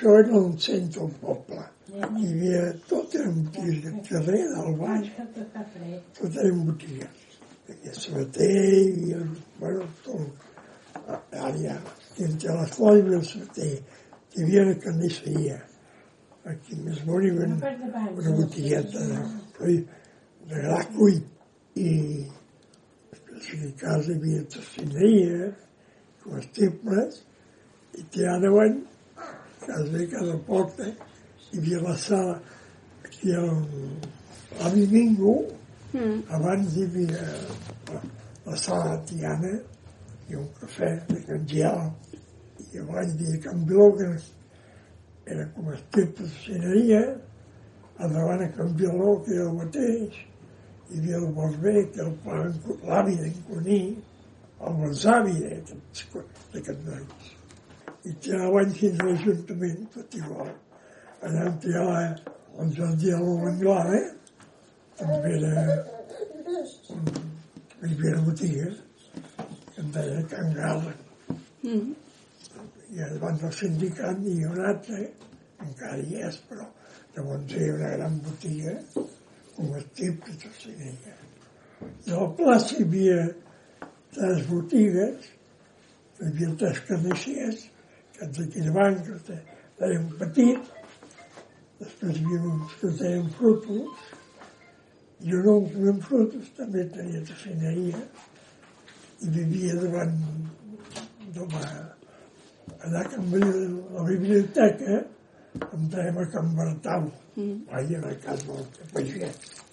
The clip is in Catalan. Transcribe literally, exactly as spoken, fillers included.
això era el centre del poble. Hi havia tot eren botigues del carrer, del baix, tot eren botigues. Hi havia sabater, hi havia, bueno, tot. Allà, entre l'escola hi havia el sabater, hi havia una carnisseria. Aquí més amunt hi havia una, una botigueta de, de gra cuit. I a casa hi havia tocineria, comestibles, i tirant avall, cada dia, cada porta, hi havia la sala, aquí al, a Mingo, mm. abans hi havia la, la sala Tiana, i un cafè de Can Gial, i abans hi havia Can Biló, que era comestible tocineria, a davant a Can Biló, que era el mateix, hi havia el Bosbé, que era l'avi d'en Cuní, el besavi d'aquests nois. I tirava avall fins a l'Ajuntament, tot igual. Allà on tirava el jardí a l'Anglada, també era hi havia una botiga, que em deia Can Gala. Mm. I davant del sindicat hi ha un altre, encara hi és, però llavors hi ha una gran botiga, comestible i tocineria. I a la plaça hi havia tres botigues, hi havia tres carnissers, que d'aquí davant que deien petit, després hi havia uns que deien frutos, i un altre en frutos també tenia tocineria, i vivia davant de la, allà que la biblioteca, em dèiem a Can Bartal, mm. allà a la casa del pagès.